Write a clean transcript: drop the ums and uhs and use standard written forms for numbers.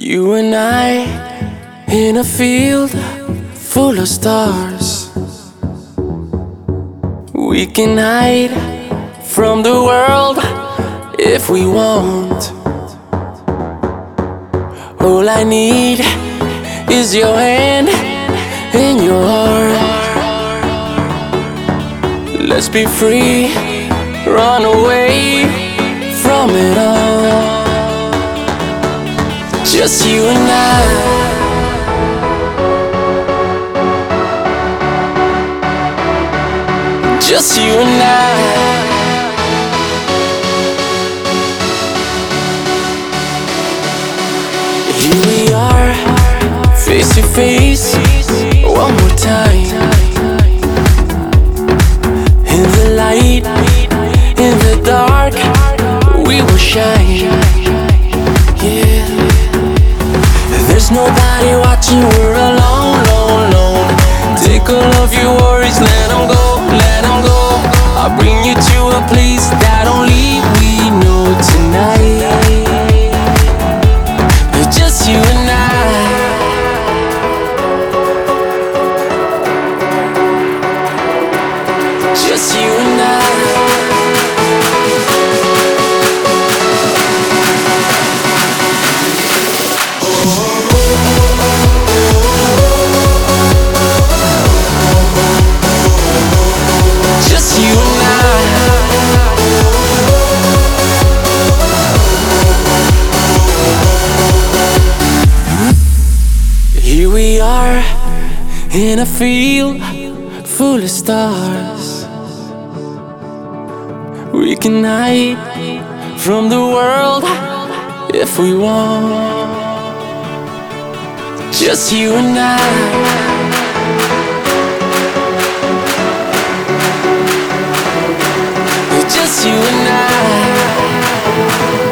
You and I in a field full of stars. We can hide from the world if we want. All I need is your hand and your heart. Let's be free, run away from it all. Just you and I. Just you and I. Here we are, face to face, one more time. In the light, in the dark, we will shine. Yeah. There's nobody watching, we're alone, alone, alone. Take all of your worries, let them go, let them go. I'll bring you to a place that only we know tonight. Just you and I. Just you and I. Just you and I. Here we are in a field full of stars. We can hide from the world if we want. Just you and I. Just you and I.